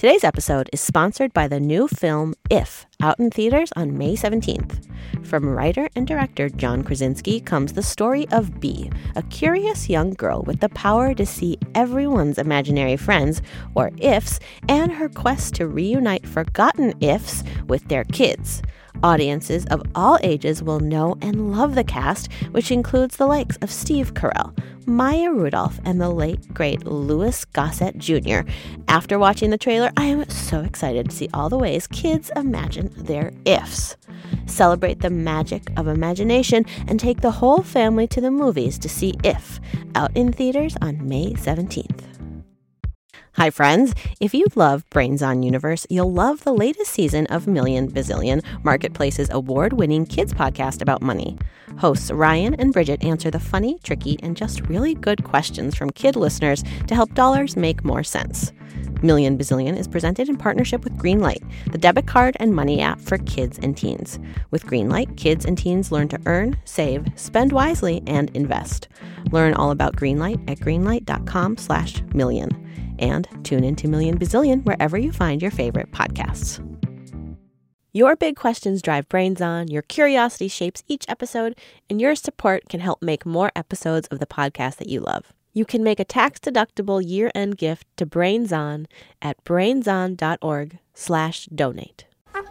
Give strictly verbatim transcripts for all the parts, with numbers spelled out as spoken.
Today's episode is sponsored by the new film If, out in theaters on May seventeenth. From writer and director John Krasinski comes the story of Bee, a curious young girl with the power to see everyone's imaginary friends, or ifs, and her quest to reunite forgotten ifs with their kids. Audiences of all ages will know and love the cast, which includes the likes of Steve Carell, Maya Rudolph, and the late, great Louis Gossett Junior After watching the trailer, I am so excited to see all the ways kids imagine their ifs. Celebrate the magic of imagination and take the whole family to the movies to see If, out in theaters on May seventeenth. Hi, friends. If you love Brains On Universe, you'll love the latest season of Million Bazillion, Marketplace's award-winning kids podcast about money. Hosts Ryan and Bridget answer the funny, tricky, and just really good questions from kid listeners to help dollars make more sense. Million Bazillion is presented in partnership with Greenlight, the debit card and money app for kids and teens. With Greenlight, kids and teens learn to earn, save, spend wisely, and invest. Learn all about Greenlight at greenlight.com slash million. And tune into Million Bazillion wherever you find your favorite podcasts. Your big questions drive Brains On, your curiosity shapes each episode, and your support can help make more episodes of the podcast that you love. You can make a tax-deductible year-end gift to Brains On at brainson.org slash donate.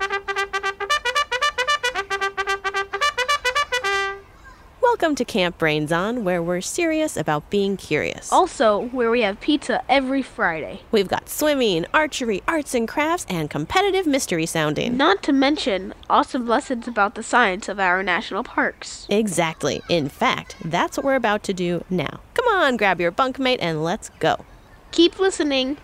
Welcome to Camp Brains On, where we're serious about being curious. Also, where we have pizza every Friday. We've got swimming, archery, arts and crafts, and competitive mystery sounding. Not to mention awesome lessons about the science of our national parks. Exactly. In fact, that's what we're about to do now. Come on, grab your bunkmate and let's go. Keep listening.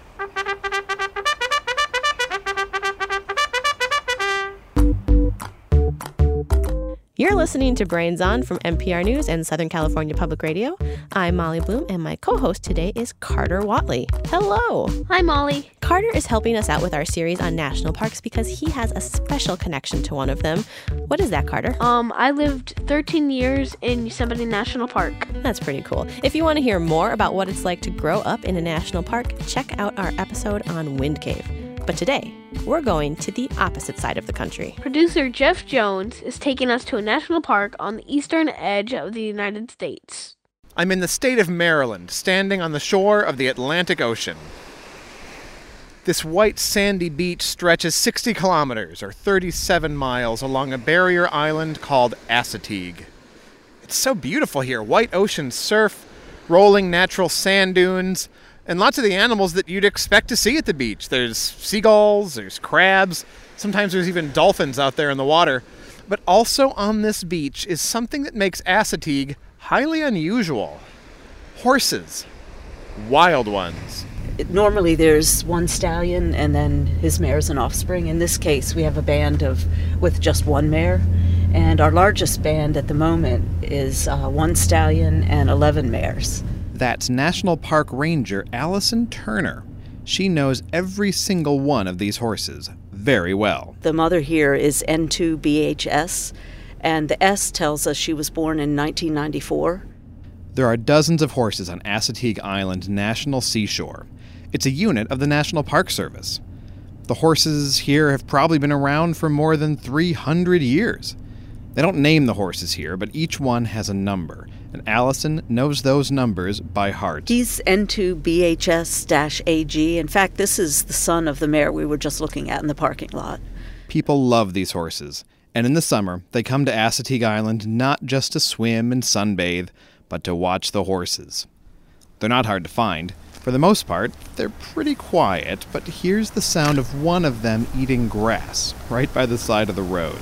You're listening to Brains On from N P R News and Southern California Public Radio. I'm Molly Bloom, and my co-host today is Carter Watley. Hello. Hi, Molly. Carter is helping us out with our series on national parks because he has a special connection to one of them. What is that, Carter? Um, I lived thirteen years in Yosemite National Park. That's pretty cool. If you want to hear more about what it's like to grow up in a national park, check out our episode on Wind Cave. But today, we're going to the opposite side of the country. Producer Jeff Jones is taking us to a national park on the eastern edge of the United States. I'm in the state of Maryland, standing on the shore of the Atlantic Ocean. This white sandy beach stretches sixty kilometers, or thirty-seven miles, along a barrier island called Assateague. It's so beautiful here. White ocean surf, rolling natural sand dunes, and lots of the animals that you'd expect to see at the beach. There's seagulls, there's crabs, sometimes there's even dolphins out there in the water. But also on this beach is something that makes Assateague highly unusual. Horses. Wild ones. Normally there's one stallion and then his mares and offspring. In this case, we have a band of with just one mare. And our largest band at the moment is uh, one stallion and eleven mares. That's National Park Ranger Allison Turner. She knows every single one of these horses very well. The mother here is N two B H S, and the S tells us she was born in nineteen ninety-four. There are dozens of horses on Assateague Island National Seashore. It's a unit of the National Park Service. The horses here have probably been around for more than three hundred years. They don't name the horses here, but each one has a number, and Allison knows those numbers by heart. He's N two B H S A G. In fact, this is the son of the mare we were just looking at in the parking lot. People love these horses, and in the summer, they come to Assateague Island not just to swim and sunbathe, but to watch the horses. They're not hard to find. For the most part, they're pretty quiet, but here's the sound of one of them eating grass right by the side of the road.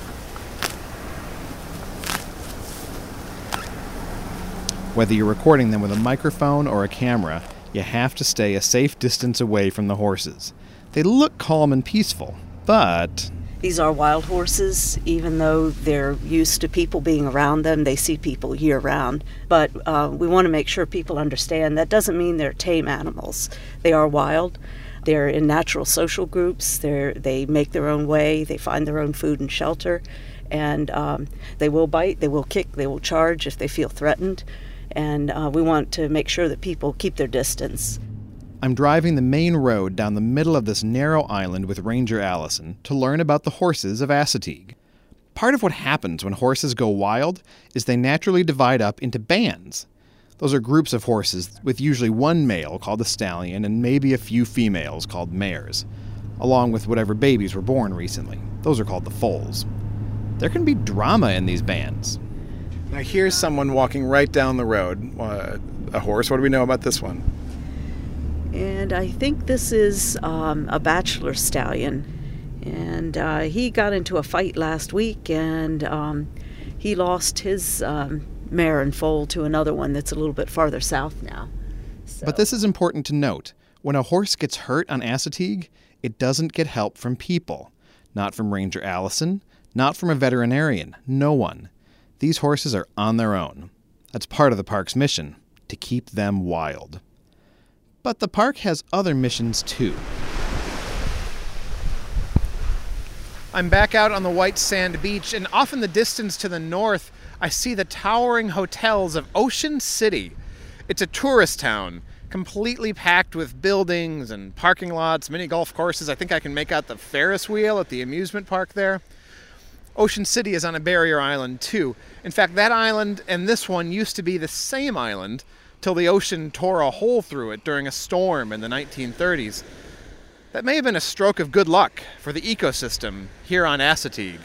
Whether you're recording them with a microphone or a camera, you have to stay a safe distance away from the horses. They look calm and peaceful, but... These are wild horses. Even though they're used to people being around them, they see people year-round. But uh, we want to make sure people understand that doesn't mean they're tame animals. They are wild. They're in natural social groups. They're, they make their own way. They find their own food and shelter. And um, they will bite, they will kick, they will charge if they feel threatened. And uh, we want to make sure that people keep their distance. I'm driving the main road down the middle of this narrow island with Ranger Allison to learn about the horses of Assateague. Part of what happens when horses go wild is they naturally divide up into bands. Those are groups of horses with usually one male called a stallion and maybe a few females called mares, along with whatever babies were born recently. Those are called the foals. There can be drama in these bands. Now here's someone walking right down the road. Uh, a horse. What do we know about this one? And I think this is um, a bachelor stallion. And uh, he got into a fight last week, and um, he lost his um, mare and foal to another one that's a little bit farther south now. So. But this is important to note. When a horse gets hurt on Assateague, it doesn't get help from people. Not from Ranger Allison, not from a veterinarian, no one. These horses are on their own. That's part of the park's mission, to keep them wild. But the park has other missions too. I'm back out on the white sand beach, and off in the distance to the north, I see the towering hotels of Ocean City. It's a tourist town, completely packed with buildings and parking lots, mini golf courses. I think I can make out the Ferris wheel at the amusement park there. Ocean City is on a barrier island too. In fact, that island and this one used to be the same island till the ocean tore a hole through it during a storm in the nineteen thirties. That may have been a stroke of good luck for the ecosystem here on Assateague.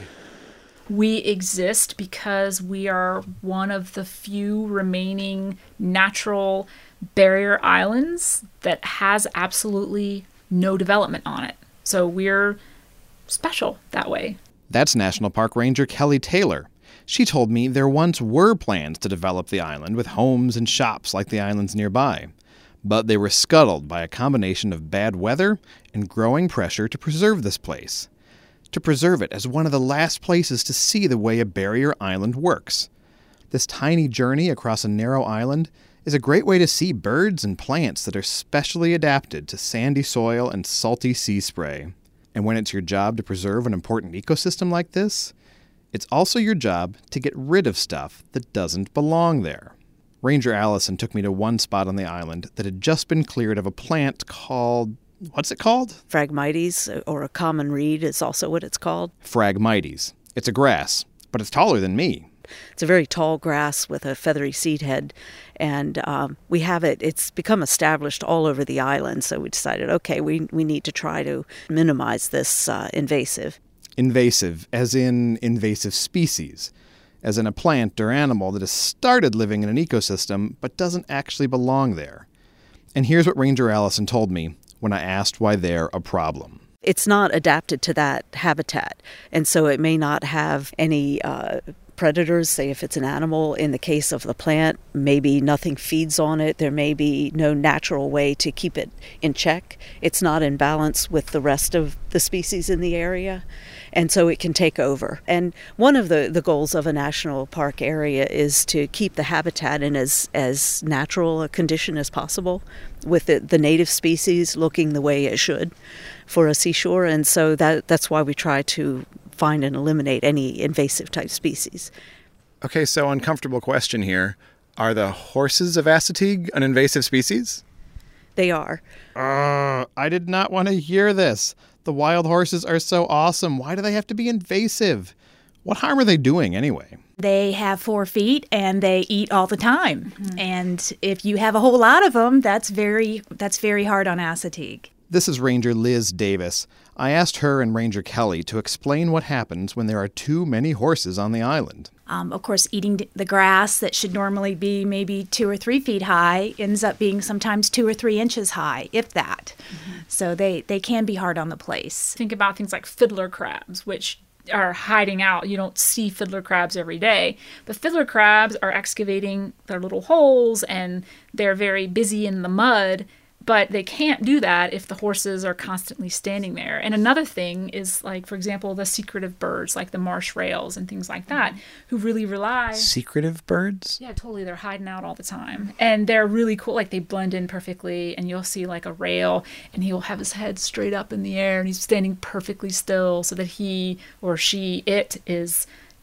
We exist because we are one of the few remaining natural barrier islands that has absolutely no development on it. So we're special that way. That's National Park Ranger Kelly Taylor. She told me there once were plans to develop the island with homes and shops like the islands nearby, but they were scuttled by a combination of bad weather and growing pressure to preserve this place. To preserve it as one of the last places to see the way a barrier island works. This tiny journey across a narrow island is a great way to see birds and plants that are specially adapted to sandy soil and salty sea spray. And when it's your job to preserve an important ecosystem like this, it's also your job to get rid of stuff that doesn't belong there. Ranger Allison took me to one spot on the island that had just been cleared of a plant called... What's it called? Phragmites, or a common reed is also what it's called. Phragmites. It's a grass, but it's taller than me. It's a very tall grass with a feathery seed head, and um, we have it, it's become established all over the island, so we decided, okay, we, we need to try to minimize this uh, invasive. Invasive, as in invasive species, as in a plant or animal that has started living in an ecosystem but doesn't actually belong there. And here's what Ranger Allison told me when I asked why they're a problem. It's not adapted to that habitat, and so it may not have any uh, predators, say if it's an animal. In the case of the plant, maybe nothing feeds on it. There may be no natural way to keep it in check. It's not in balance with the rest of the species in the area, and so it can take over. And one of the, the goals of a national park area is to keep the habitat in as, as natural a condition as possible, with the, the native species looking the way it should for a seashore. And so that that's why we try to find and eliminate any invasive type species. Okay, so uncomfortable question here. Are the horses of Assateague an invasive species? They are. Uh, I did not want to hear this. The wild horses are so awesome. Why do they have to be invasive? What harm are they doing anyway? They have four feet and they eat all the time. Mm-hmm. And if you have a whole lot of them, that's very that's very hard on Assateague. This is Ranger Liz Davis. I asked her and Ranger Kelly to explain what happens when there are too many horses on the island. Um, of course, eating the grass that should normally be maybe two or three feet high ends up being sometimes two or three inches high, if that. Mm-hmm. So they, they can be hard on the place. Think about things like fiddler crabs, which are hiding out. You don't see fiddler crabs every day. But fiddler crabs are excavating their little holes and they're very busy in the mud. But they can't do that if the horses are constantly standing there. And another thing is, like, for example, the secretive birds, like the marsh rails and things like that, who really rely... Secretive birds? Yeah, totally. They're hiding out all the time. And they're really cool. Like, they blend in perfectly, and you'll see, like, a rail, and he'll have his head straight up in the air, and he's standing perfectly still so that he or she, it, is just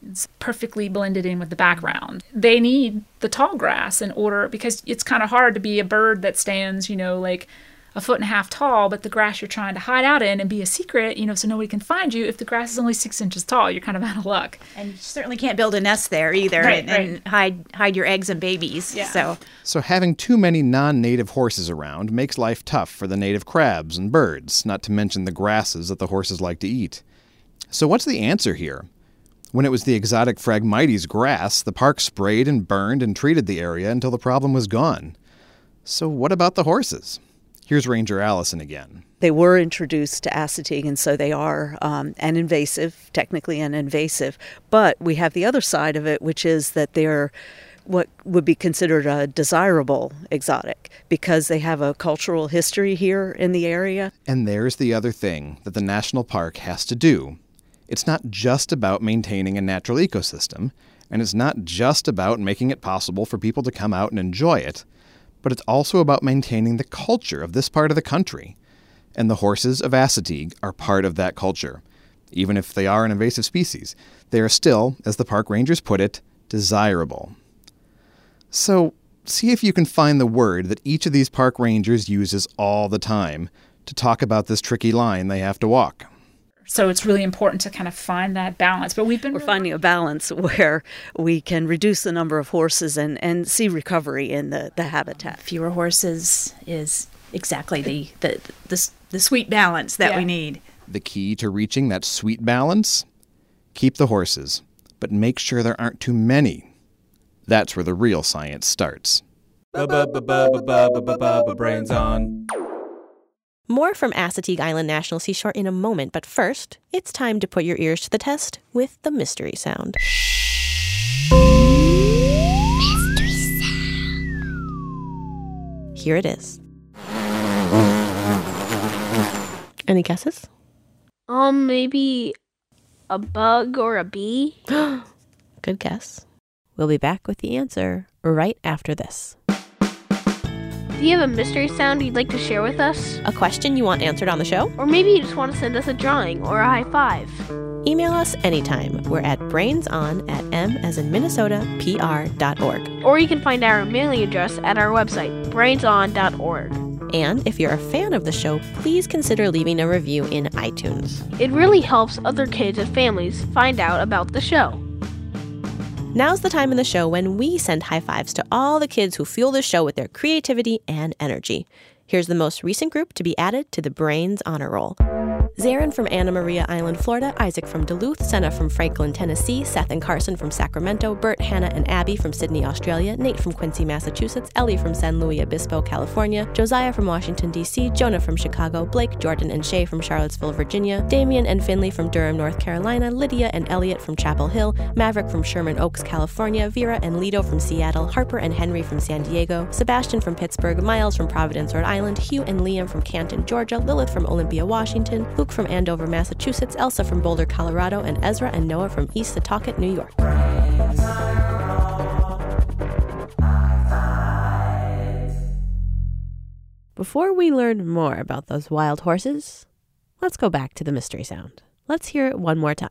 it's perfectly blended in with the background. They need the tall grass in order, because it's kind of hard to be a bird that stands, you know, like a foot and a half tall, but the grass you're trying to hide out in and be a secret, you know, so nobody can find you. If the grass is only six inches tall, you're kind of out of luck. And you certainly can't build a nest there either, Right, and, right. and hide hide your eggs and babies. Yeah. So So having too many non-native horses around makes life tough for the native crabs and birds, not to mention the grasses that the horses like to eat. So what's the answer here? When it was the exotic Phragmites grass, the park sprayed and burned and treated the area until the problem was gone. So what about the horses? Here's Ranger Allison again. They were introduced to Assateague, and so they are um, an invasive, technically an invasive. But we have the other side of it, which is that they're what would be considered a desirable exotic because they have a cultural history here in the area. And there's the other thing that the national park has to do. It's not just about maintaining a natural ecosystem, and it's not just about making it possible for people to come out and enjoy it, but it's also about maintaining the culture of this part of the country. And the horses of Assateague are part of that culture. Even if they are an invasive species, they are still, as the park rangers put it, desirable. So, see if you can find the word that each of these park rangers uses all the time to talk about this tricky line they have to walk. So it's really important to kind of find that balance. But we've been We're really finding a balance where we can reduce the number of horses and, and see recovery in the, the habitat. fewer horses is exactly the the the, the sweet balance that Yeah. we need. The key to reaching that sweet balance? Keep the horses, but make sure there aren't too many. That's where the real science starts. Brains on. More from Assateague Island National Seashore in a moment, but first, it's time to put your ears to the test with the mystery sound. Mystery sound. Here it is. Any guesses? Um, maybe a bug or a bee? Good guess. We'll be back with the answer right after this. Do you have a mystery sound you'd like to share with us? A question you want answered on the show? Or maybe you just want to send us a drawing or a high five. Email us anytime. We're at brainson at m as in Minnesota, pr dot org. Or you can find our mailing address at our website, brainson dot org. And if you're a fan of the show, please consider leaving a review in iTunes. It really helps other kids and families find out about the show. Now's the time in the show when we send high fives to all the kids who fuel the show with their creativity and energy. Here's the most recent group to be added to the Brains Honor Roll. Zarin from Anna Maria Island, Florida, Isaac from Duluth, Senna from Franklin, Tennessee, Seth and Carson from Sacramento, Bert, Hannah, and Abby from Sydney, Australia, Nate from Quincy, Massachusetts, Ellie from San Luis Obispo, California, Josiah from Washington, D C, Jonah from Chicago, Blake, Jordan, and Shay from Charlottesville, Virginia, Damian and Finley from Durham, North Carolina, Lydia and Elliot from Chapel Hill, Maverick from Sherman Oaks, California, Vera and Lido from Seattle, Harper and Henry from San Diego, Sebastian from Pittsburgh, Miles from Providence, Rhode Island, Hugh and Liam from Canton, Georgia, Lilith from Olympia, Washington, Luke from Andover, Massachusetts, Elsa from Boulder, Colorado, and Ezra and Noah from East Setauket, New York. Before we learn more about those wild horses, let's go back to the mystery sound. Let's hear it one more time.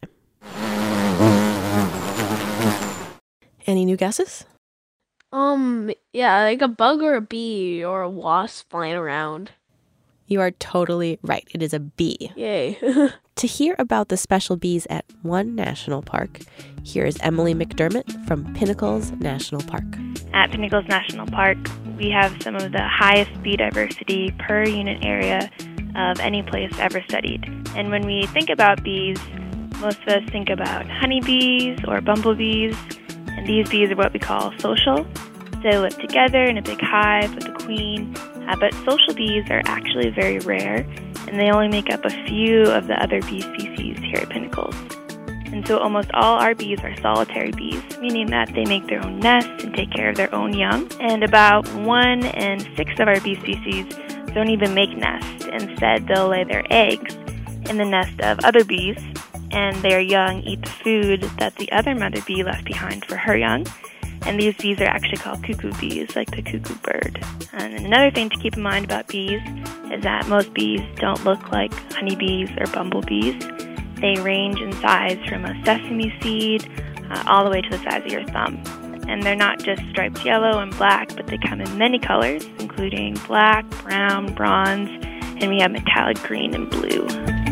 Any new guesses? Um, yeah, like a bug or a bee or a wasp flying around. You are totally right. It is a bee. Yay. To hear about the special bees at one national park, here is Emily McDermott from Pinnacles National Park. At Pinnacles National Park, we have some of the highest bee diversity per unit area of any place ever studied. And when we think about bees, most of us think about honeybees or bumblebees, and these bees are what we call social. They live together in a big hive with a queen, uh, but social bees are actually very rare, and they only make up a few of the other bee species here at Pinnacles. And so almost all our bees are solitary bees, meaning that they make their own nests and take care of their own young. And about one in six of our bee species don't even make nests. Instead, they'll lay their eggs in the nest of other bees, and their young eat the food that the other mother bee left behind for her young. And these bees are actually called cuckoo bees, like the cuckoo bird. And another thing to keep in mind about bees is that most bees don't look like honeybees or bumblebees. They range in size from a sesame seed uh, all the way to the size of your thumb. And they're not just striped yellow and black, but they come in many colors, including black, brown, bronze, and we have metallic green and blue.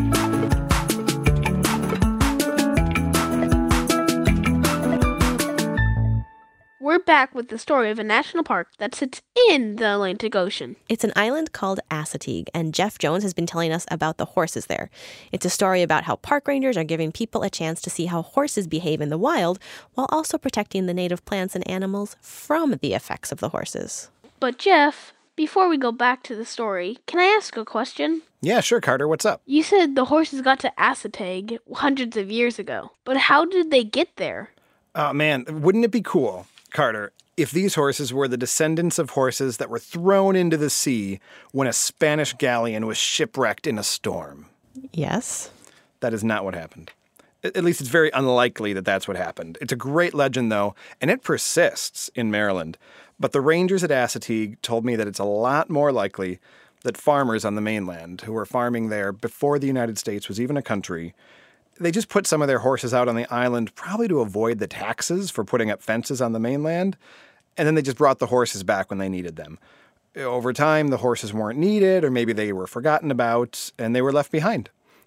We're back with the story of a national park that sits in the Atlantic Ocean. It's an island called Assateague, and Jeff Jones has been telling us about the horses there. It's a story about how park rangers are giving people a chance to see how horses behave in the wild, while also protecting the native plants and animals from the effects of the horses. But Jeff, before we go back to the story, can I ask a question? Yeah, sure, Carter. What's up? You said the horses got to Assateague hundreds of years ago, but how did they get there? Oh, man, wouldn't it be cool, Carter, if these horses were the descendants of horses that were thrown into the sea when a Spanish galleon was shipwrecked in a storm? Yes. That is not what happened. At least it's very unlikely that that's what happened. It's a great legend, though, and it persists in Maryland. But the rangers at Assateague told me that it's a lot more likely that farmers on the mainland who were farming there before the United States was even a country, they just put some of their horses out on the island probably to avoid the taxes for putting up fences on the mainland, and then they just brought the horses back when they needed them. Over time, the horses weren't needed, or maybe they were forgotten about, and they were left behind.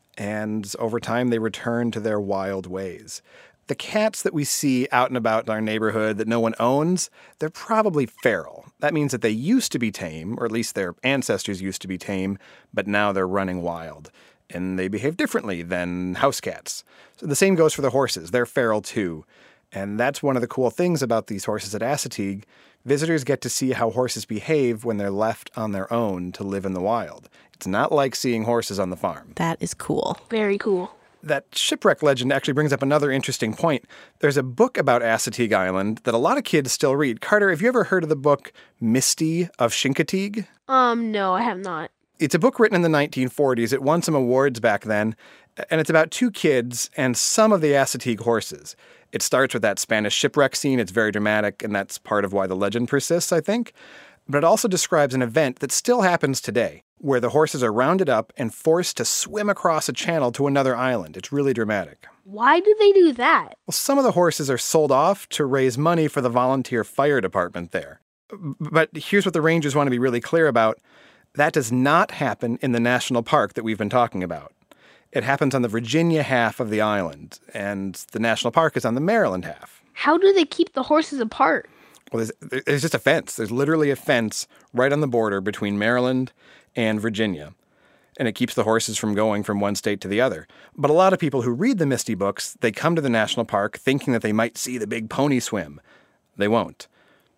And over time, they returned to their wild ways. The cats that we see out and about in our neighborhood that no one owns, they're probably feral. That means that they used to be tame, or at least their ancestors used to be tame, but now they're running wild. And they behave differently than house cats. So the same goes for the horses. They're feral too. And that's one of the cool things about these horses at Assateague. Visitors get to see how horses behave when they're left on their own to live in the wild. It's not like seeing horses on the farm. That is cool. Very cool. That shipwreck legend actually brings up another interesting point. There's a book about Assateague Island that a lot of kids still read. Carter, have you ever heard of the book Misty of Chincoteague? Um, no, I have not. It's a book written in the nineteen forties. It won some awards back then, and it's about two kids and some of the Assateague horses. It starts with that Spanish shipwreck scene. It's very dramatic, and that's part of why the legend persists, I think. But it also describes an event that still happens today, where the horses are rounded up and forced to swim across a channel to another island. It's really dramatic. Why do they do that? Well, some of the horses are sold off to raise money for the volunteer fire department there. But here's what the rangers want to be really clear about. That does not happen in the national park that we've been talking about. It happens on the Virginia half of the island, and the national park is on the Maryland half. How do they keep the horses apart? Well, there's, there's just a fence. There's literally a fence right on the border between Maryland and Virginia, and it keeps the horses from going from one state to the other. But a lot of people who read the Misty books, they come to the national park thinking that they might see the big pony swim. They won't.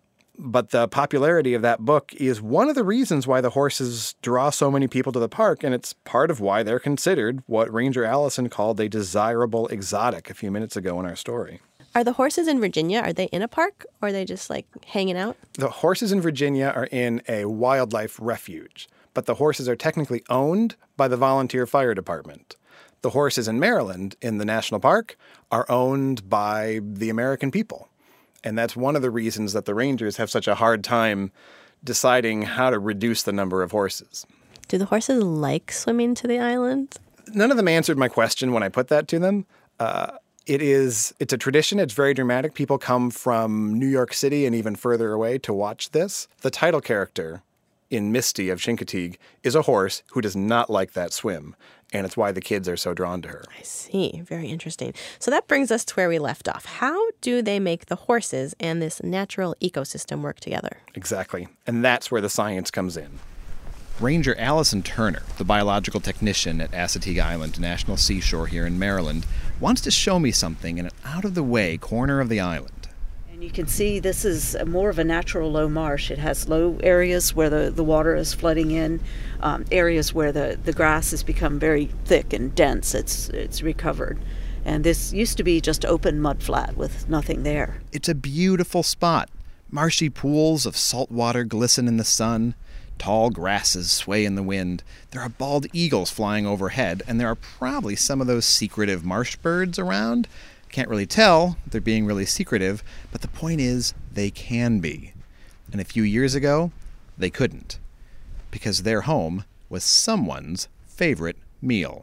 But the popularity of that book is one of the reasons why the horses draw so many people to the park, and it's part of why they're considered what Ranger Allison called a desirable exotic a few minutes ago in our story. Are the horses in Virginia, are they in a park, or are they just, like, hanging out? The horses in Virginia are in a wildlife refuge, but the horses are technically owned by the volunteer fire department. The horses in Maryland, in the national park, are owned by the American people. And that's one of the reasons that the rangers have such a hard time deciding how to reduce the number of horses. Do the horses like swimming to the island? None of them answered my question when I put that to them. Uh, it is, it's a tradition. It's very dramatic. People come from New York City and even further away to watch this. The title character in Misty of Chincoteague is a horse who does not like that swim. And it's why the kids are so drawn to her. I see. Very interesting. So that brings us to where we left off. How do they make the horses and this natural ecosystem work together? Exactly. And that's where the science comes in. Ranger Allison Turner, the biological technician at Assateague Island National Seashore here in Maryland, wants to show me something in an out-of-the-way corner of the island. And you can see this is more of a natural low marsh. It has low areas where the, the water is flooding in, um, areas where the, the grass has become very thick and dense. It's, it's recovered. And this used to be just open mud flat with nothing there. It's a beautiful spot. Marshy pools of salt water glisten in the sun. Tall grasses sway in the wind. There are bald eagles flying overhead, and there are probably some of those secretive marsh birds around. Can't really tell. They're being really secretive. But the point is, they can be. And a few years ago, they couldn't. Because their home was someone's favorite meal.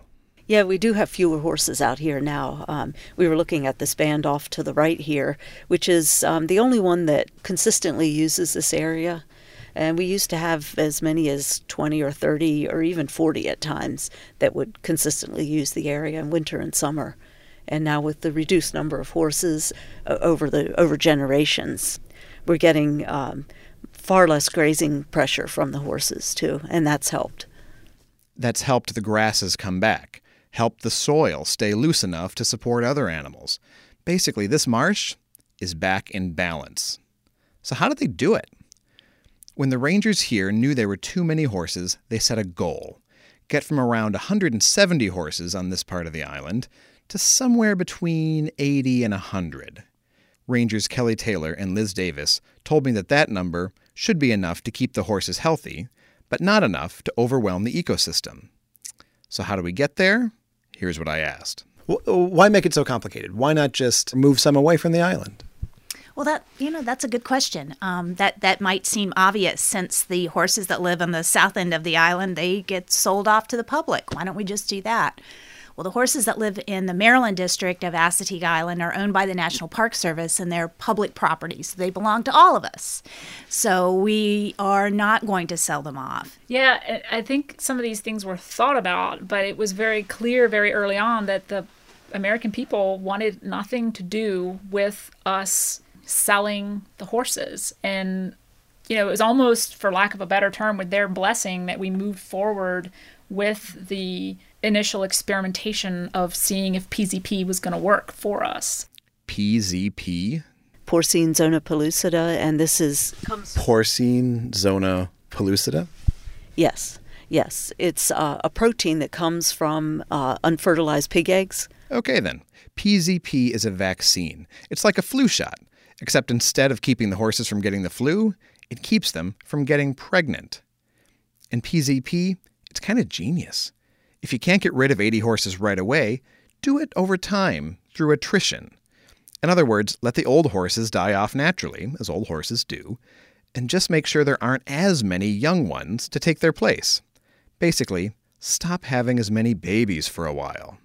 Yeah, we do have fewer horses out here now. Um, we were looking at this band off to the right here, which is um, the only one that consistently uses this area. And we used to have as many as twenty or thirty or even forty at times that would consistently use the area in winter and summer. And now with the reduced number of horses uh, over the over generations, we're getting um, far less grazing pressure from the horses too, and that's helped. That's helped the grasses come back, helped the soil stay loose enough to support other animals. Basically, this marsh is back in balance. So how did they do it? When the rangers here knew there were too many horses, they set a goal. Get from around one hundred seventy horses on this part of the island to somewhere between eighty and one hundred. Rangers Kelly Taylor and Liz Davis told me that that number should be enough to keep the horses healthy, but not enough to overwhelm the ecosystem. So how do we get there? Here's what I asked. Why make it so complicated? Why not just move some away from the island? Well, that you know, that's a good question. Um, that that might seem obvious since the horses that live on the south end of the island, they get sold off to the public. Why don't we just do that? Well, the horses that live in the Maryland district of Assateague Island are owned by the National Park Service, and they're public property, so they belong to all of us. So we are not going to sell them off. Yeah, I think some of these things were thought about, but it was very clear very early on that the American people wanted nothing to do with us selling the horses. And, you know, it was almost, for lack of a better term, with their blessing that we moved forward with the initial experimentation of seeing if P Z P was going to work for us. P Z P? Porcine zona pellucida, and this is... Porcine zona pellucida? Yes, yes. It's uh, a protein that comes from uh, unfertilized pig eggs. Okay then. P Z P is a vaccine. It's like a flu shot, except instead of keeping the horses from getting the flu, it keeps them from getting pregnant. And P Z P, it's kind of genius. If you can't get rid of eighty horses right away, do it over time through attrition. In other words, let the old horses die off naturally, as old horses do, and just make sure there aren't as many young ones to take their place. Basically, stop having as many babies for a while.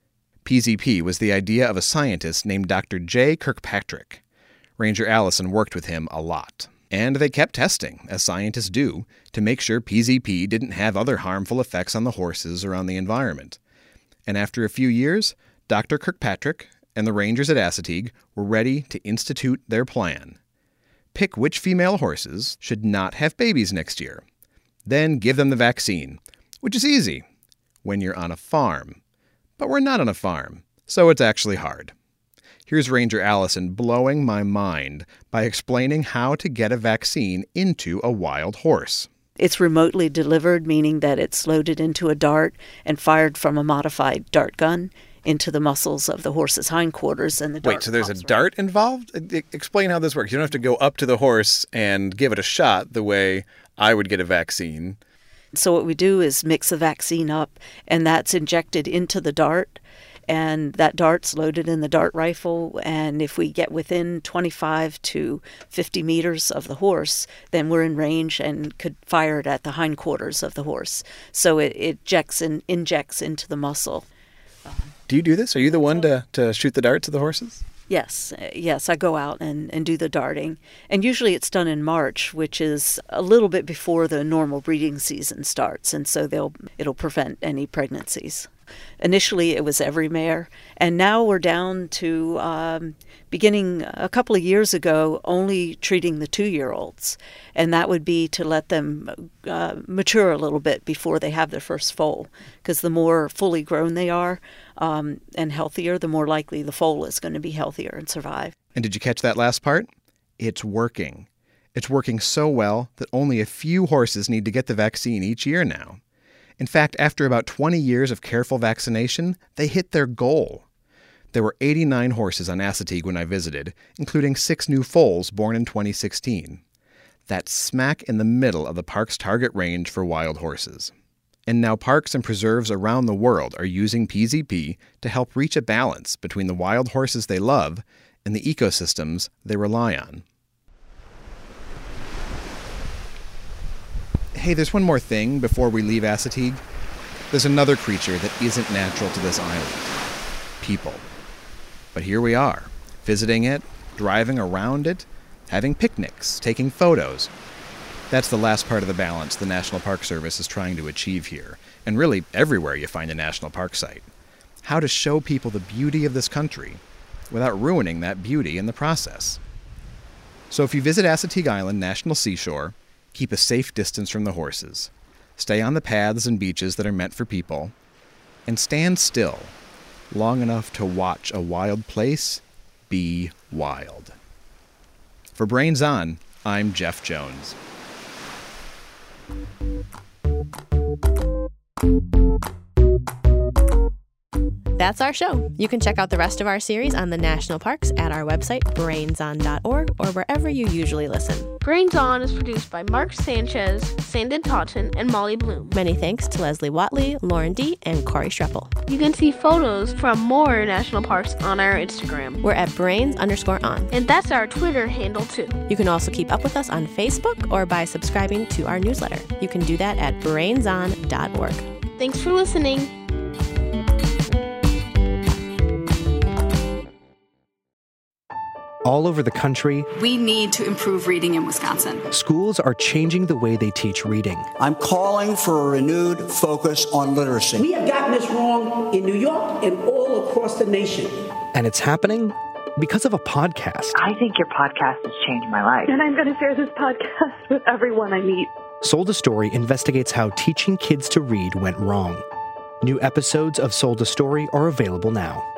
P Z P was the idea of a scientist named Doctor Jay Kirkpatrick. Ranger Allison worked with him a lot. And they kept testing, as scientists do, to make sure P Z P didn't have other harmful effects on the horses or on the environment. And after a few years, Doctor Kirkpatrick and the rangers at Assateague were ready to institute their plan. Pick which female horses should not have babies next year. Then give them the vaccine, which is easy when you're on a farm. But we're not on a farm, so it's actually hard. Here's Ranger Allison blowing my mind by explaining how to get a vaccine into a wild horse. It's remotely delivered, meaning that it's loaded into a dart and fired from a modified dart gun into the muscles of the horse's hindquarters. And the dart Wait, so there's a pops right. dart involved? E- Explain how this works. You don't have to go up to the horse and give it a shot the way I would get a vaccine. So what we do is mix the vaccine up, and that's injected into the dart. And that dart's loaded in the dart rifle, and if we get within twenty-five to fifty meters of the horse, then we're in range and could fire it at the hindquarters of the horse. So it, it ejects and injects into the muscle. Do you do this? Are you the one to, to shoot the darts at the horses? Yes, yes, I go out and, and do the darting. And usually it's done in March, which is a little bit before the normal breeding season starts, and so they'll it'll prevent any pregnancies. Initially, it was every mare, and now we're down to, um, beginning a couple of years ago, only treating the two-year-olds, and that would be to let them uh, mature a little bit before they have their first foal, because the more fully grown they are um, and healthier, the more likely the foal is going to be healthier and survive. And did you catch that last part? It's working. It's working so well that only a few horses need to get the vaccine each year now. In fact, after about twenty years of careful vaccination, they hit their goal. There were eighty-nine horses on Assateague when I visited, including six new foals born in twenty sixteen. That's smack in the middle of the park's target range for wild horses. And now parks and preserves around the world are using P Z P to help reach a balance between the wild horses they love and the ecosystems they rely on. Hey, there's one more thing before we leave Assateague. there's another creature that isn't natural to this island. People. But here we are, visiting it, driving around it, having picnics, taking photos. That's the last part of the balance the National Park Service is trying to achieve here, and really everywhere you find a national park site. How to show people the beauty of this country without ruining that beauty in the process. So if you visit Assateague Island National Seashore, keep a safe distance from the horses. Stay on the paths and beaches that are meant for people, and stand still long enough to watch a wild place be wild. For Brains On, I'm Jeff Jones. That's our show. You can check out the rest of our series on the national parks at our website, brains on dot org, or wherever you usually listen. Brains On is produced by Mark Sanchez, Sandon Totten, and Molly Bloom. Many thanks to Leslie Watley, Lauren D., and Corey Streppel. You can see photos from more national parks on our Instagram. We're at brains underscore on. And that's our Twitter handle, too. You can also keep up with us on Facebook or by subscribing to our newsletter. You can do that at brains on dot org. Thanks for listening. All over the country, we need to improve reading in Wisconsin. Schools are changing the way they teach reading. I'm calling for a renewed focus on literacy. We have gotten this wrong in New York and all across the nation. And it's happening because of a podcast. I think your podcast has changed my life. And I'm going to share this podcast with everyone I meet. Sold a Story investigates how teaching kids to read went wrong. New episodes of Sold a Story are available now.